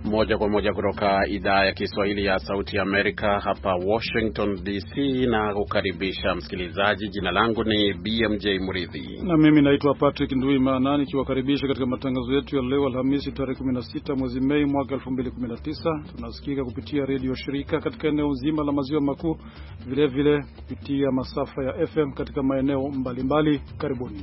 Moja kwa moja kutoka idhaa ya Kiswahili ya Sauti ya Amerika hapa Washington DC, na kukaribisha msikilizaji. Jina langu ni BMJ Muridhi na mimi naitwa Patrick Nduimana, nikiwakaribisha katika matangazo yetu ya leo Alhamisi tarehe 16 mwezi Mei mwaka 2019. Tunasikika kupitia redio shirika katika eneo zima la maziwa makuu, vile vile kupitia masafa ya FM katika maeneo mbalimbali. Karibuni.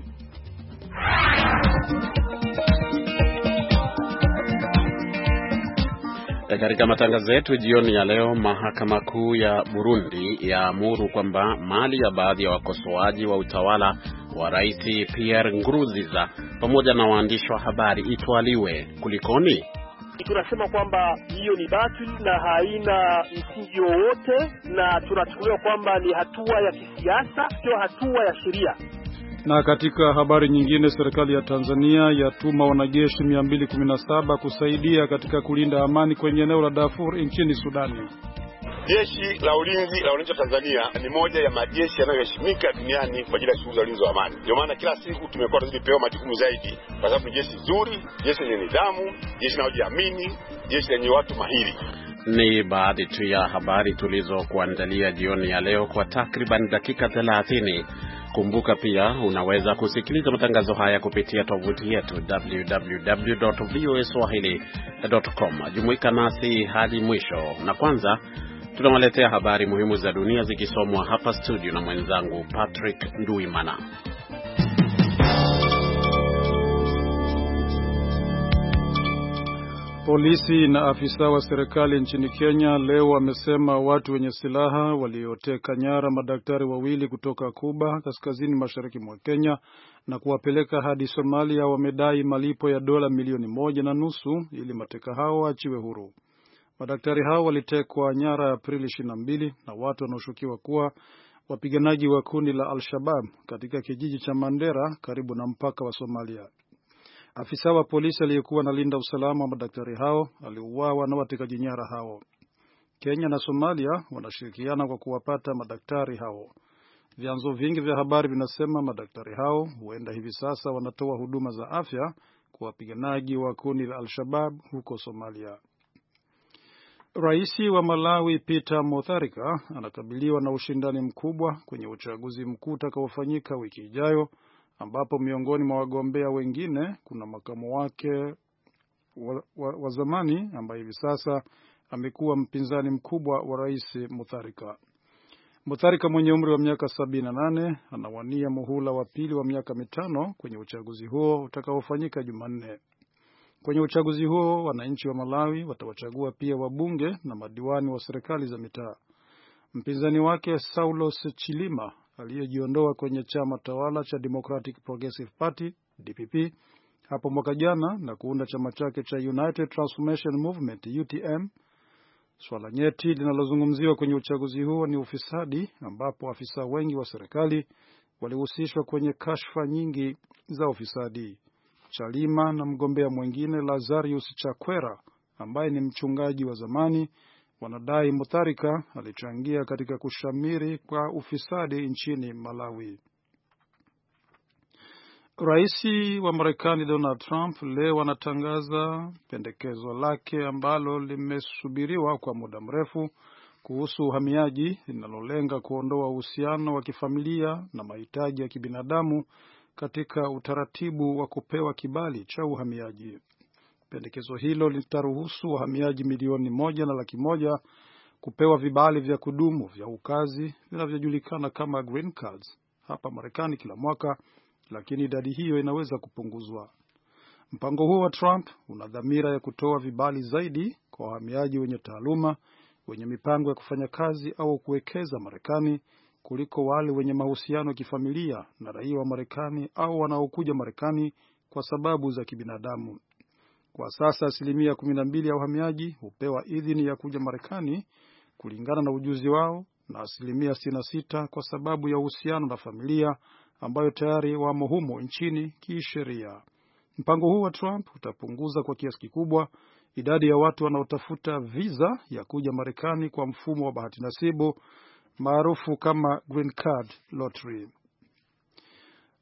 Katika matangazo yetu jioni ya leo, mahakama kuu ya Burundi yaamuru kwamba mali ya baadhi ya wakosoaji wa utawala wa Rais Pierre Nkurunziza pamoja na waandishi wa habari itwaliwe. Kulikoni? Tunasema kwamba hiyo ni batili na haina msingi wowote, na tunachukulia kwamba ni hatua ya kisiasa, sio hatua ya sheria. Na katika habari nyingine, serikali ya Tanzania yatuma wanajeshi 217 kusaidia katika kulinda amani kwenye eneo la Darfur nchini Sudani. Jeshi la ulinzi wa Tanzania ni moja ya majeshi yanayoheshimika duniani kwa ajili ya shughuli za ulinzi wa amani. Ndio maana kila siku tumekuwa tukipewa majukumu zaidi, kwa sababu ni jeshi zuri, jeshi lenye nidhamu, jeshi linalojiamini, jeshi lenye watu mahiri. Ni baadhi tu ya habari tulizokuandalia jioni ya leo kwa takriban dakika 30. Kumbuka pia unaweza kusikiliza matangazo haya kupitia tovuti yetu www.voaswahili.com. Jumuika nasi hadi mwisho, na kwanza tunawaletea habari muhimu za dunia zikisomwa hapa studio na mwenzangu Patrick Nduimana. Polisi na afisa wa serikali nchini Kenya leo wamesema watu wenye silaha walioteka nyara madaktari wawili kutoka Kuba kaskazini mashariki mwa Kenya na kuwapeleka hadi Somalia wamedai malipo ya dola 1.5 ili mateka hao waachiwe huru. Madaktari hao walitekwa nyara Aprili 22 na watu wanaoshukiwa kuwa wapiganaji wa kundi la Al-Shabaab katika kijiji cha Mandera karibu na mpaka wa Somalia. Afisa wa polisi aliyekuwa analinda usalama wa madaktari hao aliuawa na watekaji nyara hao. Kenya na Somalia wanashirikiana kwa kuwapata madaktari hao. Vyanzo vingi vya habari vinasema madaktari hao huenda hivi sasa wanatoa huduma za afya kwa wapiganaji wa kundi la Al-Shabaab huko Somalia. Rais wa Malawi Peter Mutharika anakabiliwa na ushindani mkubwa kwenye uchaguzi mkuu utakaofanyika wiki ijayo, ambapo miongoni mwa wagombea wengine kuna makamu wake wa zamani ambaye hivi sasa amekuwa mpinzani mkubwa wa Rais Mutharika. Mutharika mwenye umri wa miaka 78 anawania muhula wa pili wa miaka 5 kwenye uchaguzi huo utakaofanyika Jumanne. Kwenye uchaguzi huo wananchi wa Malawi watawachagua pia wabunge na madiwani wa serikali za mitaa. Mpinzani wake Saulos Chilima aliyejiondoa kwenye chama tawala cha Democratic Progressive Party DPP hapo mwaka jana na kuunda chama chake cha United Transformation Movement UTM. Swala nyeti linalozungumziwa kwenye uchaguzi huo ni ufisadi, ambapo afisa wengi wa serikali walihusishwa kwenye kashfa nyingi za ufisadi. Chalima na mgombea mwingine Lazarus Chakwera ambaye ni mchungaji wa zamani wanadai Mutharika alichangia katika kushamiri kwa ufisadi nchini Malawi. Rais wa Marekani Donald Trump leo anatangaza pendekezo lake ambalo limesubiriwa kwa muda mrefu kuhusu uhamiaji, linalolenga kuondoa uhusiano wa kifamilia na mahitaji ya kibinadamu katika utaratibu wa kupewa kibali cha uhamiaji. Pendekezo hilo litaruhusu wahamiaji milioni 1.1 kupewa vibali vya kudumu vya ukazi vinavyojulikana kama green cards hapa Marekani kila mwaka, lakini idadi hiyo inaweza kupunguzwa. Mpango huo wa Trump una dhamira ya kutoa vibali zaidi kwa wahamiaji wenye taaluma, wenye mipango ya kufanya kazi au kuwekeza Marekani, kuliko wale wenye mahusiano ya kifamilia na raia wa Marekani au wanaokuja Marekani kwa sababu za kibinadamu. Kwa sasa 12% ya wahamiaji hupewa idhini ya kuja Marekani kulingana na ujuzi wao, na 66% kwa sababu ya uhusiano na familia ambayo tayari wamo humo nchini kisheria. Mpango huu wa Trump utapunguza kwa kiasi kikubwa idadi ya watu wanaotafuta visa ya kuja Marekani kwa mfumo wa bahati nasibu maarufu kama Green Card Lottery.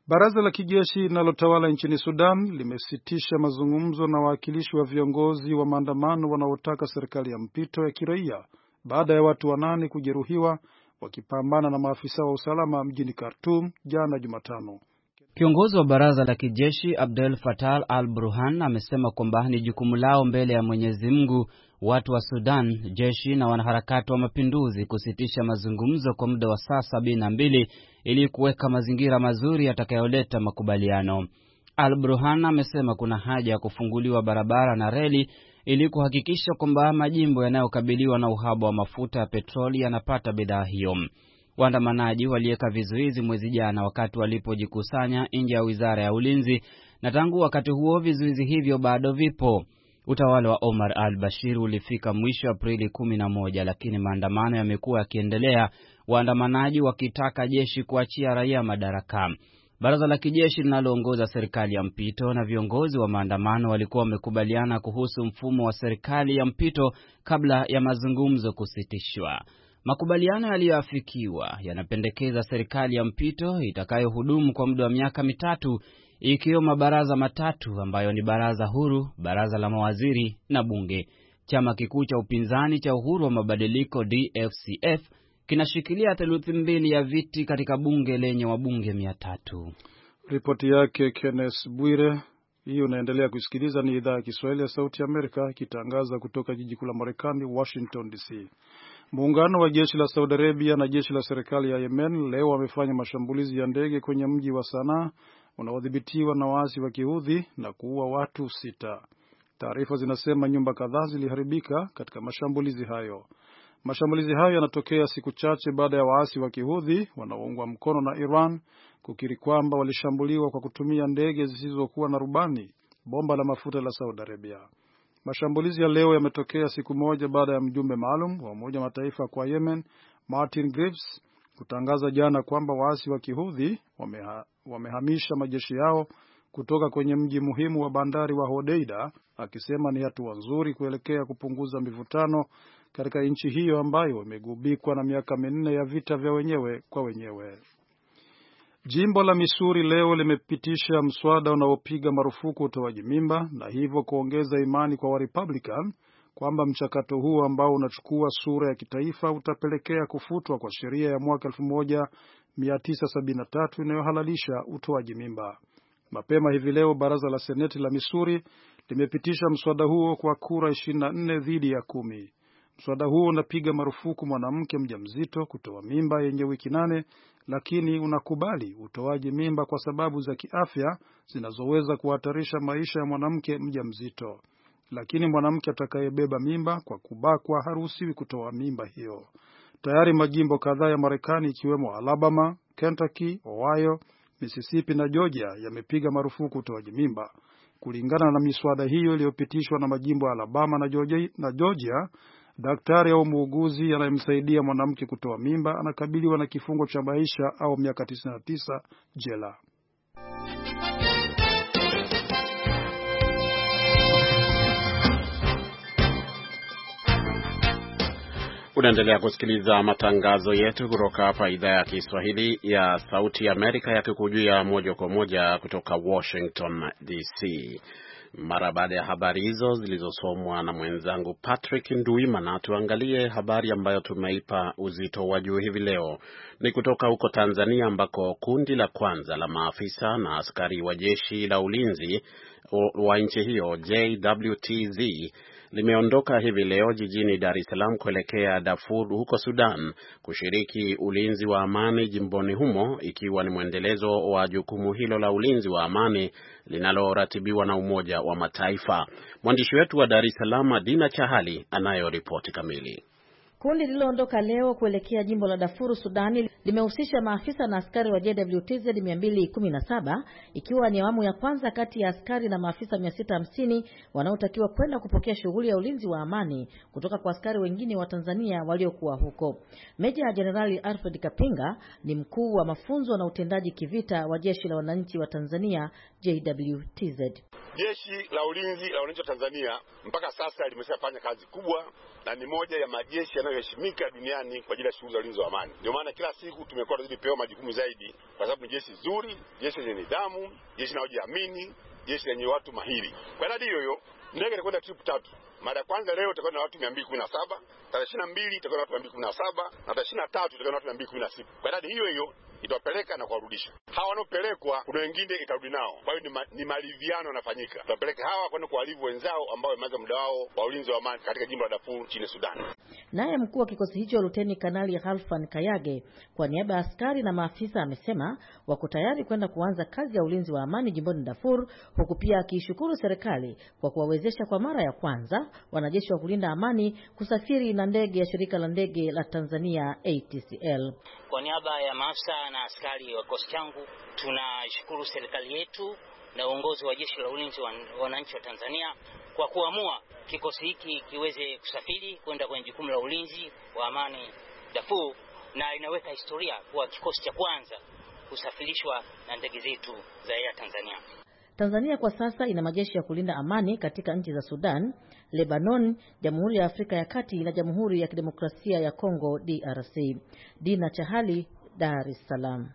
Baraza la kijeshi linalotawala nchini Sudan limesitisha mazungumzo na wawakilishi wa viongozi wa maandamano wanaotaka serikali ya mpito ya kiraia baada ya watu 8 kujeruhiwa wakipambana na maafisa wa usalama mjini Khartoum jana Jumatano. Kiongozi wa baraza la kijeshi Abdel Fattah al-Burhan amesema kwamba ni jukumu lao mbele ya Mwenyezi Mungu watu wa Sudan, jeshi na wanaharakati wa mapinduzi kusitisha mazungumzo kwa muda wa saa 72 ili kuweka mazingira mazuri yatakayoleta makubaliano. Al-Burhan amesema kuna haja ya kufunguliwa barabara na reli ili kuhakikisha kwamba majimbo yanayokabiliwa na uhaba wa mafuta ya petroli yanapata bidhaa hiyo. Waandamanaji waliweka vizuizi mwezi jana wakati walipojikusanya nje ya Wizara ya Ulinzi, na tangu wakati huo vizuizi hivyo bado vipo. Utawala wa Omar al-Bashir ulifika mwisho Aprili 11, lakini maandamano yamekuwa yakiendelea, waandamanaji wakitaka jeshi kuachia raia madaraka. Baraza la kijeshi linaloongoza serikali ya mpito na viongozi wa maandamano walikuwa wamekubaliana kuhusu mfumo wa serikali ya mpito kabla ya mazungumzo kusitishwa. Makubaliano yaliyoafikiwa yanapendekeza serikali ya mpito itakayohudumu kwa muda wa miaka 3, ikiwa mabaraza matatu ambayo ni baraza huru, baraza la mawaziri na bunge. Chama kikuu cha upinzani cha Uhuru wa Mabadiliko DFCF kinashikilia theluthi 2 ya viti katika bunge lenye wabunge 300. Ripoti yake Kenneth Bwire. Hii unaendelea kusikiliza, ni idhaa ya Kiswahili ya Sauti ya Amerika ikitangaza kutoka jiji kuu la Marekani, Washington DC. Muungano wa jeshi la Saudi Arabia na jeshi la serikali ya Yemen leo wamefanya mashambulizi ya ndege kwenye mji wa Sanaa unaodhibitiwa na waasi wa Kihudhi na kuua watu 6. Taarifa zinasema nyumba kadhaa ziliharibika katika mashambulizi hayo. Mashambulizi hayo yanatokea siku chache baada ya waasi wa Kihudhi wanaoungwa mkono na Iran kukiri kwamba walishambuliwa kwa kutumia ndege zisizokuwa na rubani, bomba la mafuta la Saudi Arabia. Mashambulizi ya leo yametokea siku moja baada ya mjumbe maalum wa Umoja wa Mataifa kwa Yemen, Martin Griffiths, kutangaza jana kwamba waasi wa Kihudhi wamehamisha majeshi yao kutoka kwenye mji muhimu wa bandari wa Hodeida, akisema ni hatua nzuri kuelekea kupunguza mivutano katika nchi hiyo ambayo imegubikwa na miaka 4 ya vita vya wenyewe kwa wenyewe. Jimbo la Missouri leo limepitisha mswada unaopiga marufuku utoaji mimba na hivyo kuongeza imani kwa Republican kwamba mchakato huo ambao unachukua sura ya kitaifa utapelekea kufutwa kwa sheria ya mwaka 1973 inayohalalisha utoaji mimba. Mapema hivi leo baraza la Seneti la Missouri limepitisha mswada huo kwa kura 24 dhidi ya 10. Mswada huo unapiga marufuku mwanamke mjamzito kutoa mimba yenye wiki 8, lakini unakubali utoaji mimba kwa sababu za kiafya zinazoweza kuhatarisha maisha ya mwanamke mjamzito. Lakini mwanamke atakayebeba mimba kwa kubakwa haruhusiwi kutoa mimba hiyo. Tayari majimbo kadhaa ya Marekani ikiwemo Alabama, Kentucky, Ohio, Mississippi na Georgia yamepiga marufuku utoaji mimba. Kulingana na miswada hiyo iliyopitishwa na majimbo ya Alabama na Georgia, daktari au muuguzi anayemsaidia mwanamke kutoa mimba anakabiliwa na kifungo cha maisha au miaka 99 jela. Unaendelea kusikiliza matangazo yetu kutoka hapa idhaa ya Kiswahili ya Sauti ya Amerika yakikujia moja kwa moja kutoka Washington DC. Mara baada ya habari hizo zilizosomwa na mwenzangu Patrick Nduimana, tuangalie habari ambayo tumeipa uzito wa juu hivi leo. Ni kutoka huko Tanzania ambako kundi la kwanza la maafisa na askari wa jeshi la ulinzi wa nchi hiyo JWTZ limeondoka hivi leo jijini Dar es Salaam kuelekea Darfur huko Sudan kushiriki ulinzi wa amani jimboni humo, ikiwa ni mwendelezo wa jukumu hilo la ulinzi wa amani linaloratibiwa na Umoja wa Mataifa. Mwandishi wetu wa Dar es Salaam Dina Chahali anayo ripoti kamili. Kundi lililoondoka leo kuelekea jimbo la Darfur Sudani limehusisha maafisa na askari wa JWTZ 217, ikiwa ni awamu ya kwanza kati ya askari na maafisa 650 wanaotakiwa kwenda kupokea shughuli ya ulinzi wa amani kutoka kwa askari wengine wa Tanzania waliokuwa huko. Meja Jenerali Alfred Kapinga ni mkuu wa mafunzo na utendaji kivita wa Jeshi la Wananchi wa Tanzania JWTZ. Jeshi la Ulinzi la Wananchi wa Tanzania mpaka sasa limeshafanya kazi kubwa na ni moja ya majeshi yanayoheshimika duniani kwa ajili ya shughuli za ulinzi wa amani. Ndio maana kila siku tumekuwa tunazidi pewa majukumu zaidi, kwa sababu ni jeshi zuri, jeshi lenye nidhamu, jeshi linalojiamini, jeshi lenye watu mahiri. Kwa idadi hiyo ndege itakwenda trip 3. Mara ya kwanza leo itakuwa na watu 217, tarehe 22 itakuwa na watu 217 na tarehe 23 itakuwa na watu 216. Kwa idadi hiyo itawapeleka na kuwarudisha. Hawa wanaopelekwa kuna wengine itarudi nao. Kwa hiyo ni maridhiano yanafanyika. Tutapeleka hawa kwenda kuwalivu wenzao ambao wamemaliza muda wao wa ulinzi wa amani katika jimbo la Darfur nchini Sudan. Naye mkuu wa kikosi hicho Luteni Kanali Halfan Kayage kwa niaba ya askari na maafisa amesema wako tayari kwenda kuanza kazi ya ulinzi wa amani jimboni Darfur, huku pia akishukuru serikali kwa kuwawezesha kwa mara ya kwanza wanajeshi wa kulinda amani kusafiri na ndege ya shirika la ndege la Tanzania ATCL. Kwa niaba ya maafisa na askari wa kikosi changu tunashukuru serikali yetu na uongozi wa jeshi la ulinzi wa wananchi wa Tanzania kwa kuamua kikosi hiki kiweze kusafiri kwenda kwenye jukumu la ulinzi wa amani Darfur, na inaweka historia kuwa kikosi cha kwanza kusafirishwa na ndege zetu za Air Tanzania. Tanzania kwa sasa ina majeshi ya kulinda amani katika nchi za Sudan, Lebanon, Jamhuri ya Afrika ya Kati na Jamhuri ya Kidemokrasia ya Kongo DRC. Dina Chahali, Dar es Salaam.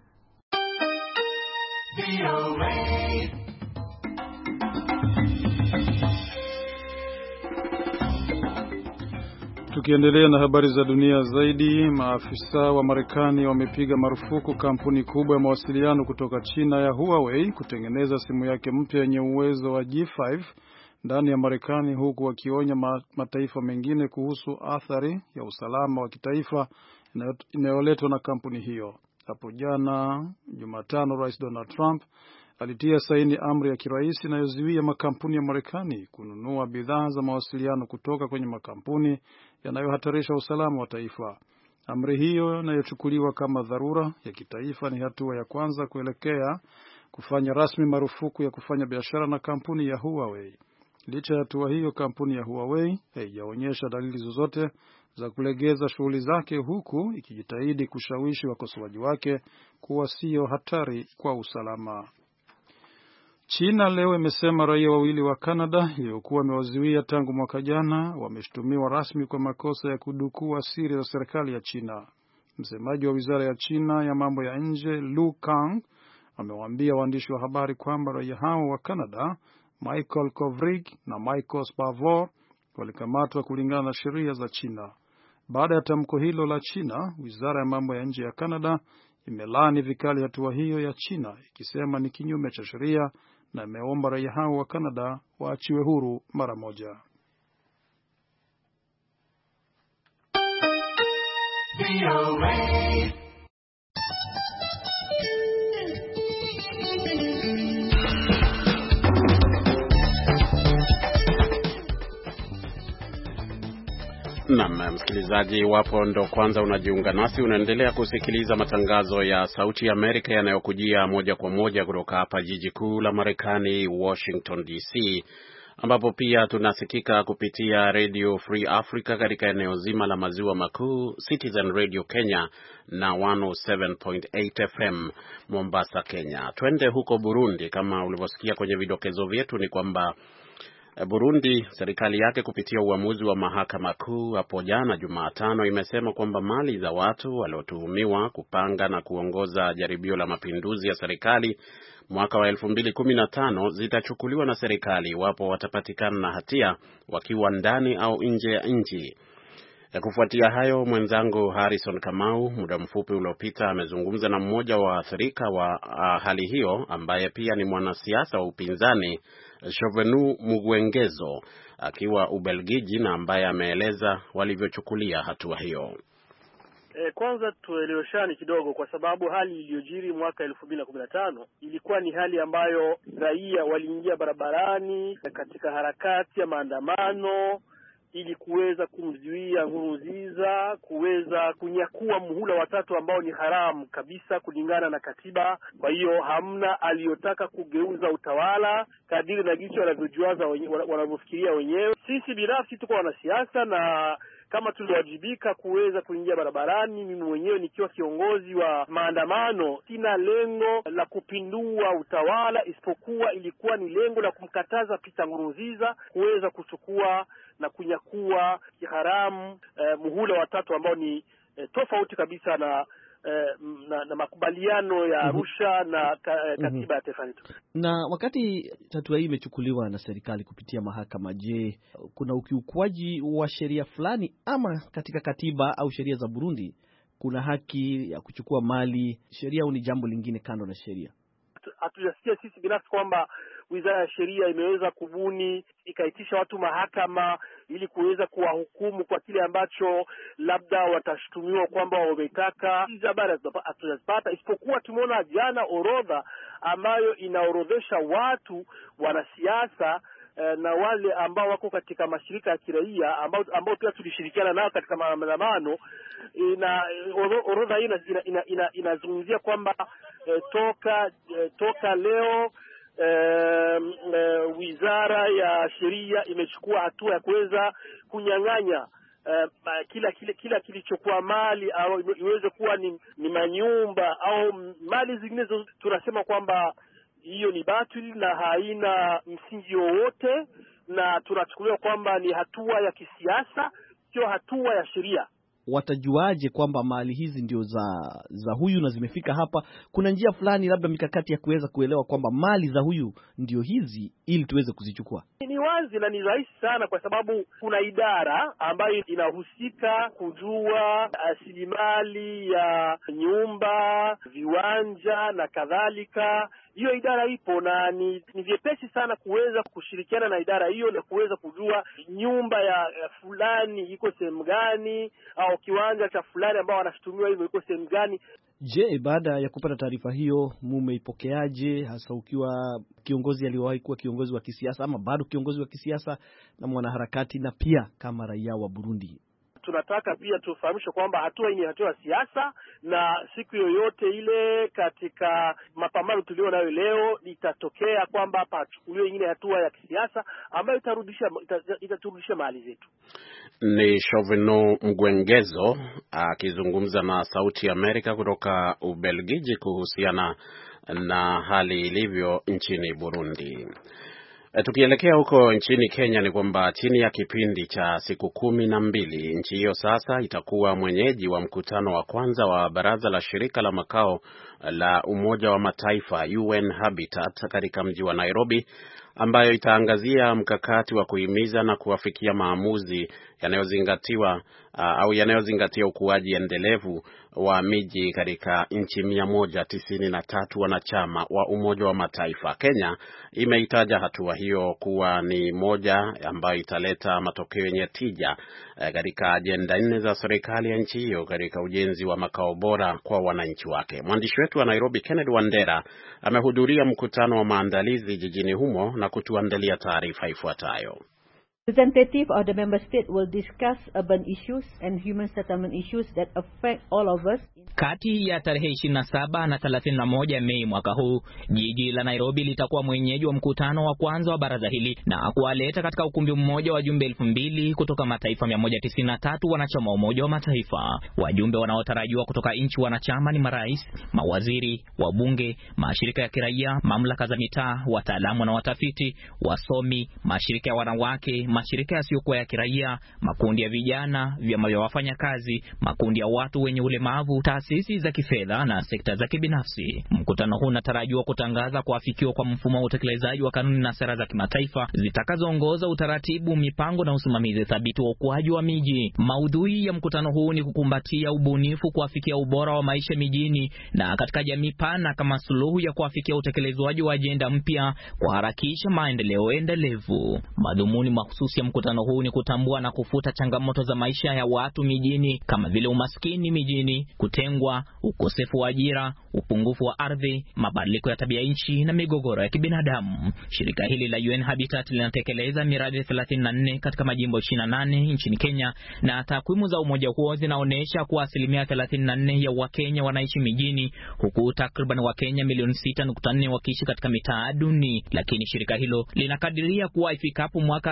Tukiendelea na habari za dunia zaidi, maafisa wa Marekani wamepiga marufuku kampuni kubwa ya mawasiliano kutoka China ya Huawei kutengeneza simu yake mpya yenye uwezo wa G5 ndani ya Marekani, huku wakionya mataifa mengine kuhusu athari ya usalama wa kitaifa inayoletwa na kampuni hiyo. Hapo jana Jumatano, Rais Donald Trump alitia saini amri ya kiraisi inayozuia makampuni ya Marekani kununua bidhaa za mawasiliano kutoka kwenye makampuni yanayohatarisha usalama wa taifa. Amri hiyo inayochukuliwa kama dharura ya kitaifa ni hatua ya kwanza kuelekea kufanya rasmi marufuku ya kufanya biashara na kampuni ya Huawei. Licha ya hatua hiyo, kampuni ya Huawei haijaonyesha dalili zozote za kulegeza shughuli zake, huku ikijitahidi kushawishi wakosoaji wake kuwa sio hatari kwa usalama. China leo imesema raia wawili wa Canada waliokuwa wamewazuia tangu mwaka jana wameshtumiwa rasmi kwa makosa ya kudukua siri za serikali ya China. Msemaji wa wizara ya China ya mambo ya nje Lu Kang amewaambia waandishi wa habari kwamba raia hao wa Canada, Michael Kovrig na Michael Spavor, walikamatwa kulingana na sheria za China. Baada ya tamko hilo la China, wizara ya mambo ya nje ya Canada imelaani vikali hatua hiyo ya China, ikisema ni kinyume cha sheria na imeomba raia hao wa Canada waachiwe huru mara moja. Naam, msikilizaji, wapo ndo kwanza unajiunga nasi, unaendelea kusikiliza matangazo ya Sauti ya Amerika yanayokujia moja kwa moja kutoka hapa jiji kuu la Marekani, Washington DC, ambapo pia tunasikika kupitia Radio Free Africa katika eneo zima la maziwa makuu, Citizen Radio Kenya na 107.8 FM Mombasa, Kenya. Twende huko Burundi. Kama ulivyosikia kwenye vidokezo vyetu ni kwamba Burundi, serikali yake kupitia uamuzi wa mahakama kuu hapo jana Jumatano imesema kwamba mali za watu waliotuhumiwa kupanga na kuongoza jaribio la mapinduzi ya serikali mwaka wa 2015 zitachukuliwa na serikali iwapo watapatikana na hatia wakiwa ndani au nje ya nchi. Kufuatia hayo, mwenzangu Harrison Kamau muda mfupi uliopita amezungumza na mmoja wa waathirika wa hali hiyo ambaye pia ni mwanasiasa wa upinzani, Shovenu Mugwengezo, akiwa Ubelgiji, na ambaye ameeleza walivyochukulia hatua hiyo. Kwanza tueleweshane kidogo, kwa sababu hali iliyojiri mwaka 2015 ilikuwa ni hali ambayo raia waliingia barabarani katika harakati ya maandamano ili kuweza kumzuia Nkurunziza kuweza kunyakua muhula watatu ambao ni haramu kabisa kulingana na katiba. Kwa hiyo hamna aliyotaka kugeuza utawala kadiri na jinsi wanavyojuaza wanavyofikiria wenyewe. Sisi binafsi tuko wanasiasa, na kama tuliwajibika kuweza kuingia barabarani, mimi mwenyewe nikiwa kiongozi wa maandamano, sina lengo la kupindua utawala, isipokuwa ilikuwa ni lengo la kumkataza Pierre Nkurunziza kuweza kuchukua na kunyakua kiharamu muhula wa tatu ambao ni tofauti kabisa na makubaliano ya Arusha na katiba ya taifa letu. Na wakati hatua hii imechukuliwa na serikali kupitia mahakama, je, kuna ukiukwaji wa sheria fulani ama katika katiba au sheria za Burundi kuna haki ya kuchukua mali? Sheria au ni jambo lingine kando na sheria? Hatujasikia sisi binafsi kwamba Wizara ya Sheria imeweza kubuni ikaitisha watu mahakama ili kuweza kuwahukumu kwa kile ambacho labda watashutumiwa kwamba wametaka. Hizi habari hatujazipata, isipokuwa tumeona jana orodha ambayo inaorodhesha watu, wanasiasa na wale ambao wako katika mashirika ya kiraia ambao pia tulishirikiana nao katika maandamano. Orodha hii inazungumzia kwamba toka leo Wizara ya Sheria imechukua hatua ya kuweza kunyang'anya kila kilichokuwa mali au iweze kuwa ni manyumba au mali zingine. Tunasema kwamba hiyo ni batili na haina msingi wowote, na tunachukulia kwamba ni hatua ya kisiasa, sio hatua ya sheria. Watajuaje kwamba mali hizi ndio za huyu na zimefika hapa? Kuna njia fulani, labda mikakati ya kuweza kuelewa kwamba mali za huyu ndio hizi ili tuweze kuzichukua? Ni wazi na ni rahisi sana, kwa sababu kuna idara ambayo inahusika kujua rasilimali ya nyumba, viwanja na kadhalika. Hiyo idara ipo na ni vyepesi sana kuweza kushirikiana na idara hiyo na kuweza kujua nyumba ya fulani iko sehemu gani au kiwanja cha fulani ambao wanashutumiwa hivyo iko sehemu gani. Je, baada ya kupata taarifa hiyo mumeipokeaje, hasa ukiwa kiongozi aliyowahi kuwa kiongozi wa kisiasa ama bado kiongozi wa kisiasa na mwanaharakati na pia kama raia wa Burundi? Tunataka pia tufahamishe kwamba hatua hii ni hatua ya siasa, na siku yoyote ile katika mapambano tulio nayo leo itatokea kwamba pachukuliwe nyingine hatua ya kisiasa ambayo itaturudisha mali zetu. Ni Shovino Mgwengezo akizungumza na Sauti ya Amerika kutoka Ubelgiji kuhusiana na hali ilivyo nchini Burundi. Tukielekea huko nchini Kenya ni kwamba chini ya kipindi cha siku 12 nchi hiyo sasa itakuwa mwenyeji wa mkutano wa kwanza wa Baraza la Shirika la Makao la Umoja wa Mataifa UN Habitat katika mji wa Nairobi, ambayo itaangazia mkakati wa kuhimiza na kuafikia maamuzi yanayozingatia ukuaji endelevu wa miji katika nchi 193 wanachama wa Umoja wa Mataifa. Kenya imeitaja hatua hiyo kuwa ni moja ambayo italeta matokeo yenye tija katika ajenda 4 za serikali ya nchi hiyo katika ujenzi wa makao bora kwa wananchi wake. Mwandishi wetu wa Nairobi Kennedy Wandera amehudhuria mkutano wa maandalizi jijini humo na kutuandalia taarifa ifuatayo. Representative of the member state will discuss urban issues and human settlement issues that affect all of us. Kati ya tarehe 27 na 31 Mei mwaka huu, jiji la Nairobi litakuwa mwenyeji wa mkutano wa kwanza wa baraza hili na kuwaleta katika ukumbi mmoja wajumbe 2000 kutoka mataifa 193 wanachama wa Umoja wa Mataifa. Wajumbe wanaotarajiwa kutoka nchi wanachama ni marais, mawaziri, wabunge, mashirika ya kiraia, mamlaka za mitaa, wataalamu na watafiti, wasomi, mashirika ya wanawake, mashirika yasiyokuwa ya kiraia, makundi ya vijana, vyama vya wafanyakazi, makundi ya watu wenye ulemavu, taasisi za kifedha na sekta za kibinafsi. Mkutano huu unatarajiwa kutangaza kuafikiwa kwa mfumo wa utekelezaji wa kanuni na sera za kimataifa zitakazoongoza utaratibu, mipango na usimamizi thabiti wa ukuaji wa miji. Maudhui ya mkutano huu ni kukumbatia ubunifu kuafikia ubora wa maisha mijini na katika jamii pana kama suluhu ya kuafikia utekelezwaji wa ajenda mpya kuharakisha maendeleo endelevu. Madhumuni mahususi ya mkutano huu ni kutambua na kufuta changamoto za maisha ya watu mijini kama vile umaskini mijini, kutengwa, ukosefu wa ajira, upungufu wa ardhi, mabadiliko ya tabia nchi na migogoro ya kibinadamu. Shirika hili la UN Habitat linatekeleza miradi 34 katika majimbo 28 nchini Kenya, na takwimu za umoja huo zinaonyesha kuwa 34% ya Wakenya wanaishi mijini, huku takriban Wakenya milioni 6.4 wakiishi katika mitaa duni. Lakini shirika hilo linakadiria kuwa ifikapo mwaka 2050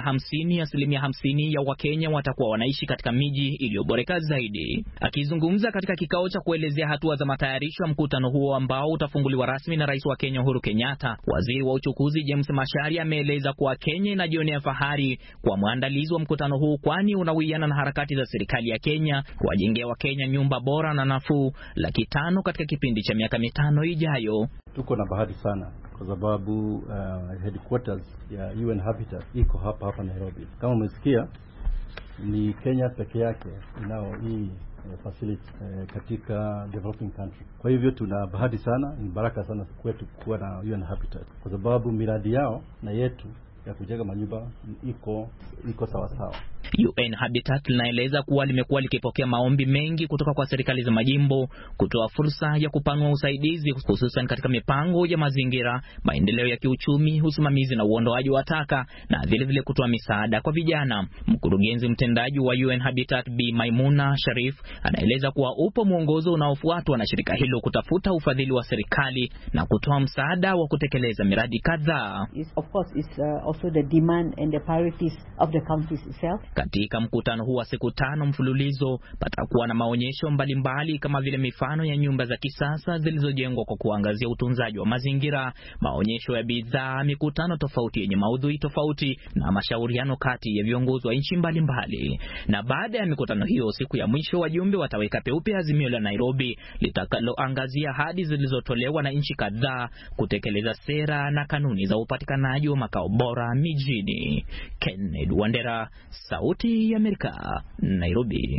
asilimia 50 ya Wakenya watakuwa wanaishi katika miji iliyoboreka zaidi. Akizungumza katika kikao cha kuelezea hatua za matayarisho ya mkutano huo ambao utafunguliwa rasmi na Rais wa Kenya Uhuru Kenyatta, Waziri wa Uchukuzi James Macharia ameeleza kuwa Kenya inajionea fahari kwa maandalizi wa mkutano huu, kwani unawiana na harakati za serikali ya Kenya kuwajengea Wakenya nyumba bora na nafuu 500,000 katika kipindi cha miaka 5 ijayo. Tuko na bahati sana kwa sababu headquarters ya UN Habitat iko hapa Nairobi. Kama umesikia, ni Kenya peke yake inao hii facility katika developing country. Kwa hivyo tuna bahati sana, ni baraka sana kwetu kuwa na UN Habitat kwa sababu miradi yao na yetu ya kujenga manyumba iko sawa sawa. UN Habitat linaeleza kuwa limekuwa likipokea maombi mengi kutoka kwa serikali za majimbo kutoa fursa ya kupanua usaidizi, hususan katika mipango ya mazingira, maendeleo ya kiuchumi, usimamizi na uondoaji wa taka, na vile vile kutoa misaada kwa vijana. Mkurugenzi mtendaji wa UN Habitat Bi Maimuna Sharif anaeleza kuwa upo mwongozo unaofuatwa na shirika hilo kutafuta ufadhili wa serikali na kutoa msaada wa kutekeleza miradi kadhaa. Of course it's also the demand and the priorities of the countries itself. Katika mkutano huu wa siku 5 mfululizo patakuwa na maonyesho mbalimbali kama vile mifano ya nyumba za kisasa zilizojengwa kwa kuangazia utunzaji wa mazingira, maonyesho ya bidhaa, mikutano tofauti yenye maudhui tofauti na mashauriano kati ya viongozi wa nchi mbalimbali. Na baada ya mikutano hiyo, siku ya mwisho wajumbe wataweka peupe azimio la Nairobi litakaloangazia ahadi zilizotolewa na nchi kadhaa kutekeleza sera na kanuni za upatikanaji wa makao bora mijini. Kennedy Wandera, Sauti ya Amerika, Nairobi.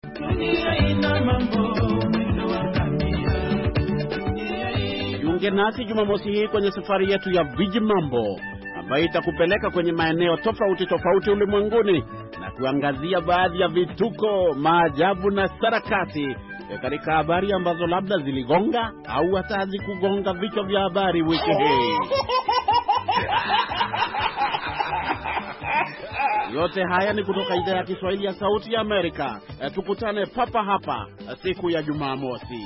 Jiunge nasi Jumamosi hii kwenye safari yetu ya Viji Mambo ambayo itakupeleka kwenye maeneo tofauti ulimwenguni na kuangazia baadhi ya vituko, maajabu na sarakasi katika habari ambazo labda ziligonga au hata hazikugonga vichwa vya habari wiki hii. Yote haya ni kutoka idhaa ya Kiswahili ya Sauti ya Amerika. Tukutane papa hapa siku ya Jumamosi.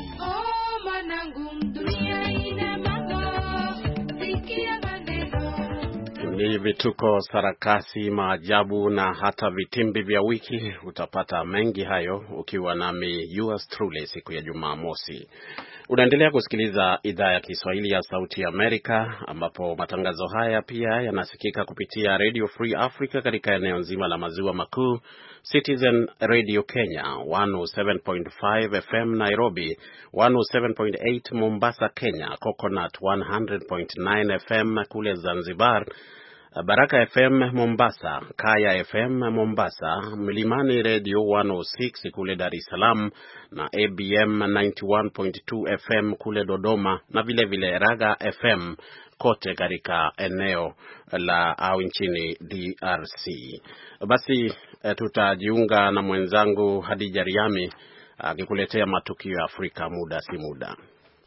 Ni vituko, sarakasi, maajabu na hata vitimbi vya wiki. Utapata mengi hayo ukiwa nami yours truly siku ya Jumamosi. Unaendelea kusikiliza idhaa ya Kiswahili ya Sauti ya Amerika, ambapo matangazo haya pia yanasikika kupitia Radio Free Africa katika eneo nzima la maziwa makuu, Citizen Radio Kenya 107.5 FM Nairobi, 107.8 Mombasa Kenya, Coconut 100.9 FM kule Zanzibar, Baraka FM Mombasa, Kaya FM Mombasa, Mlimani Radio 106 kule Dar es Salaam na ABM 91.2 FM kule Dodoma, na vile vile Raga FM kote katika eneo la au nchini DRC. Basi tutajiunga na mwenzangu Hadija Riami akikuletea matukio ya Afrika muda si muda.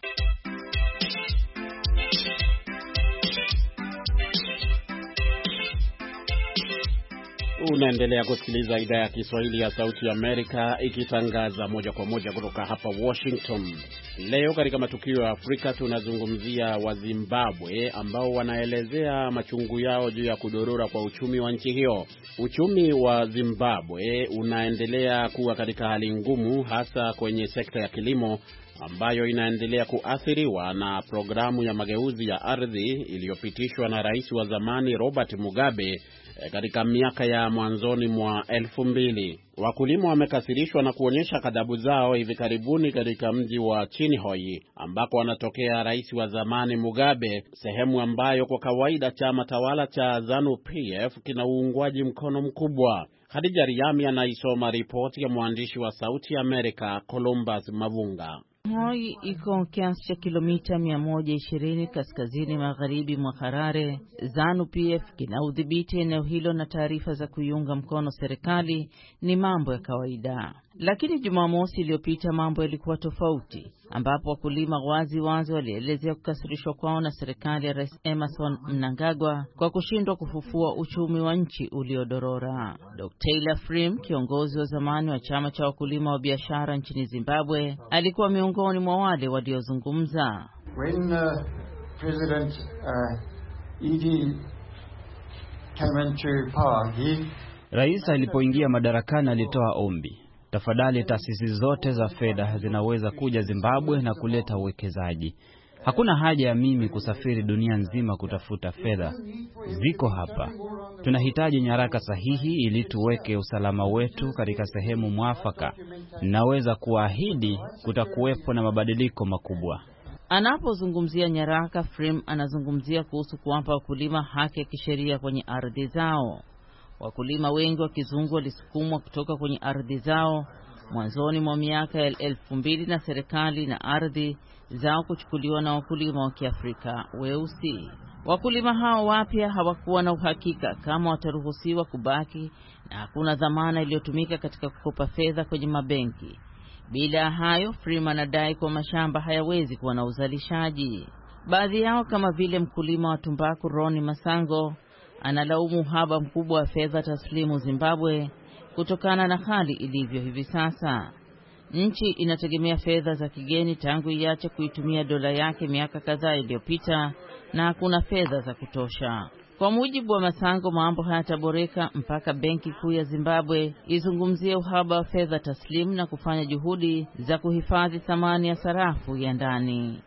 Unaendelea kusikiliza idhaa ya Kiswahili ya Sauti ya Amerika ikitangaza moja kwa moja kutoka hapa Washington. Leo katika matukio ya Afrika tunazungumzia wa Zimbabwe ambao wanaelezea machungu yao juu ya kudorora kwa uchumi wa nchi hiyo. Uchumi wa Zimbabwe unaendelea kuwa katika hali ngumu, hasa kwenye sekta ya kilimo ambayo inaendelea kuathiriwa na programu ya mageuzi ya ardhi iliyopitishwa na rais wa zamani Robert Mugabe katika miaka ya mwanzoni mwa 2000. Wakulima wamekasirishwa na kuonyesha ghadhabu zao hivi karibuni katika mji wa Chinhoyi ambako anatokea rais wa zamani Mugabe, sehemu ambayo kwa kawaida chama tawala cha ZANU-PF kina uungwaji mkono mkubwa. Hadija Riami anaisoma ripoti ya mwandishi wa Sauti ya Amerika Columbus Mavunga. Moi iko kiasi cha kilomita 120 kaskazini magharibi mwa Harare. ZANU-PF kina udhibiti eneo hilo na taarifa za kuiunga mkono serikali ni mambo ya kawaida. Lakini Jumamosi iliyopita mambo yalikuwa tofauti, ambapo wakulima wazi walielezea kukasirishwa kwao na serikali ya Rais Emmerson Mnangagwa kwa kushindwa kufufua uchumi wa nchi uliodorora. Dr. Taylor Frim, kiongozi wa zamani wa chama cha wakulima wa biashara nchini Zimbabwe, alikuwa miongoni mwa wale waliozungumza. When President Edie Rais alipoingia madarakani alitoa ombi, tafadhali taasisi zote za fedha zinaweza kuja Zimbabwe na kuleta uwekezaji. Hakuna haja ya mimi kusafiri dunia nzima kutafuta fedha. Ziko hapa. Tunahitaji nyaraka sahihi ili tuweke usalama wetu katika sehemu mwafaka. Naweza kuahidi kutakuwepo na mabadiliko makubwa. Anapozungumzia nyaraka, Frame anazungumzia kuhusu kuwapa wakulima haki ya kisheria kwenye ardhi zao. Wakulima wengi wa kizungu walisukumwa kutoka kwenye ardhi zao mwanzoni mwa miaka ya 2000 na serikali na ardhi zao kuchukuliwa na wakulima wa Kiafrika weusi. Wakulima hao wapya hawakuwa na uhakika kama wataruhusiwa kubaki, na hakuna dhamana iliyotumika katika kukopa fedha kwenye mabenki. Bila hayo, Freeman anadai kwa mashamba hayawezi kuwa na uzalishaji. Baadhi yao kama vile mkulima wa tumbaku Ronnie Masango analaumu uhaba mkubwa wa fedha taslimu Zimbabwe kutokana na hali ilivyo hivi sasa. Nchi inategemea fedha za kigeni tangu iache kuitumia dola yake miaka kadhaa iliyopita, na hakuna fedha za kutosha. Kwa mujibu wa Masango, mambo hayataboreka mpaka Benki Kuu ya Zimbabwe izungumzie uhaba wa fedha taslimu na kufanya juhudi za kuhifadhi thamani ya sarafu ya ndani.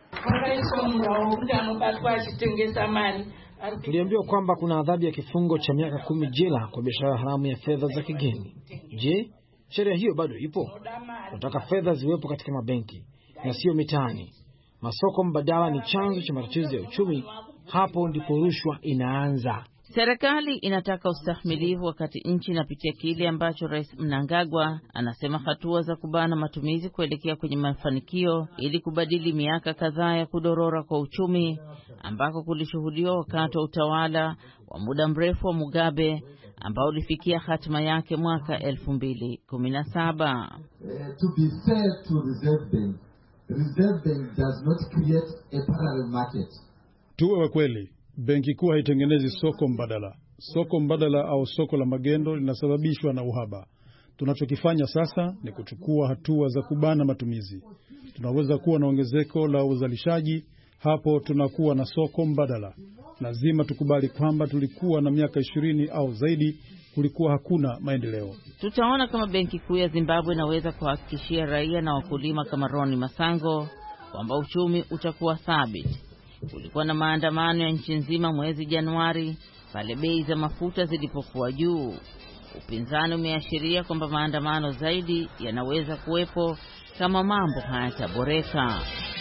Tuliambiwa kwamba kuna adhabu ya kifungo cha miaka 10 jela kwa biashara haramu ya fedha za kigeni. Je, sheria hiyo bado ipo? Tunataka fedha ziwepo katika mabenki na sio mitaani. Masoko mbadala ni chanzo cha matatizo ya uchumi. Hapo ndipo rushwa inaanza. Serikali inataka ustahimilivu wakati nchi inapitia kile ambacho Rais Mnangagwa anasema hatua za kubana matumizi kuelekea kwenye mafanikio ili kubadili miaka kadhaa ya kudorora kwa uchumi ambako kulishuhudiwa wakati wa utawala wa muda mrefu wa Mugabe ambao ulifikia hatima yake mwaka 2017. To be fair to Reserve Bank does not create a parallel market. Tuwe wa kweli, Benki Kuu haitengenezi soko mbadala. Soko mbadala au soko la magendo linasababishwa na uhaba. Tunachokifanya sasa ni kuchukua hatua za kubana matumizi. Tunaweza kuwa na ongezeko la uzalishaji, hapo tunakuwa na soko mbadala. Lazima tukubali kwamba tulikuwa na miaka 20 au zaidi kulikuwa hakuna maendeleo. Tutaona kama Benki Kuu ya Zimbabwe inaweza kuhakikishia raia na wakulima kama Ronnie Masango kwamba uchumi utakuwa thabiti. Kulikuwa na maandamano ya nchi nzima mwezi Januari pale bei za mafuta zilipokuwa juu. Upinzani umeashiria kwamba maandamano zaidi yanaweza kuwepo kama mambo hayataboreka.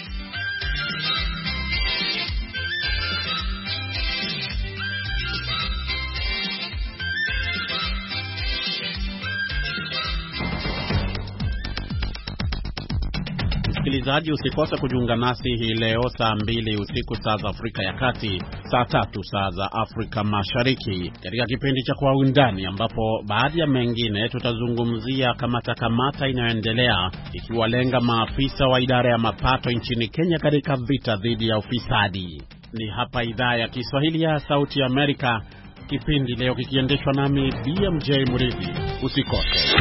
Msikilizaji, usikose kujiunga nasi hii leo saa 2 usiku saa za Afrika ya Kati, saa 3 saa za Afrika Mashariki, katika kipindi cha Kwa Undani, ambapo baadhi ya mengine tutazungumzia kamata inayoendelea ikiwalenga maafisa wa idara ya mapato nchini Kenya katika vita dhidi ya ufisadi. Ni hapa idhaa ya Kiswahili ya Sauti ya Amerika, kipindi leo kikiendeshwa nami BMJ Murithi. Usikose.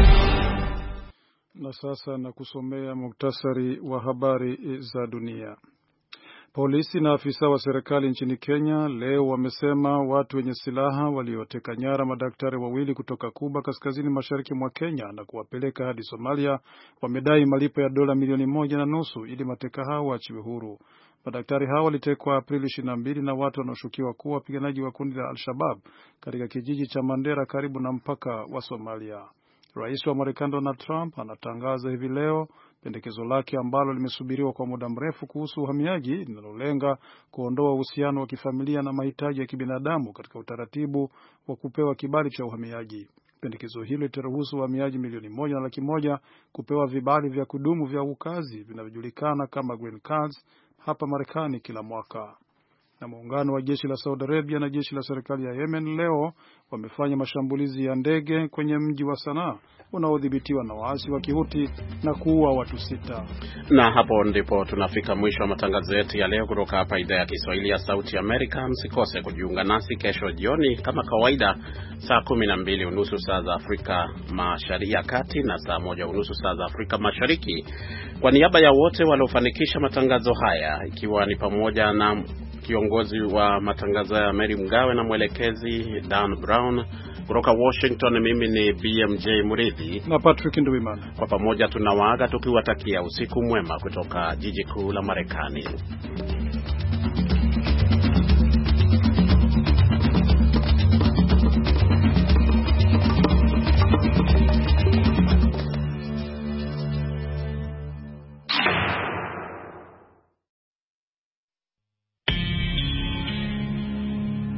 Na sasa na kusomea muktasari wa habari za dunia. Polisi na afisa wa serikali nchini Kenya leo wamesema watu wenye silaha walioteka nyara madaktari wawili kutoka Kuba kaskazini mashariki mwa Kenya na kuwapeleka hadi Somalia wamedai malipo ya dola 1.5 milioni ili mateka hao waachiwe huru. Madaktari hao walitekwa Aprili 22 na watu wanaoshukiwa kuwa wapiganaji wa kundi la Al-Shabaab katika kijiji cha Mandera karibu na mpaka wa Somalia. Rais wa Marekani Donald Trump anatangaza hivi leo pendekezo lake ambalo limesubiriwa kwa muda mrefu kuhusu uhamiaji, linalolenga kuondoa uhusiano wa kifamilia na mahitaji ya kibinadamu katika utaratibu wa kupewa kibali cha uhamiaji. Pendekezo hilo litaruhusu wahamiaji 1.1 kupewa vibali vya kudumu vya ukazi vinavyojulikana kama green cards hapa Marekani kila mwaka. Na muungano wa jeshi la Saudi Arabia na jeshi la serikali ya Yemen leo wamefanya mashambulizi ya ndege kwenye mji wa Sanaa unaodhibitiwa na waasi wa Kihuti na kuua watu 6. Na hapo ndipo tunafika mwisho wa matangazo yetu ya leo kutoka hapa idhaa ya Kiswahili ya Sauti Amerika. Msikose kujiunga nasi kesho jioni kama kawaida saa 12:30 saa za Afrika Mashariki ya Kati na saa 1:30 saa za Afrika Mashariki. Kwa niaba ya wote waliofanikisha matangazo haya, ikiwa ni pamoja na kiongozi wa matangazo ya Mary Mgawe na mwelekezi Dan Brown. Kutoka Washington, mimi ni BMJ Muridhi na Patrick Nduwimana. Kwa pamoja tunawaaga tukiwatakia usiku mwema kutoka jiji kuu la Marekani.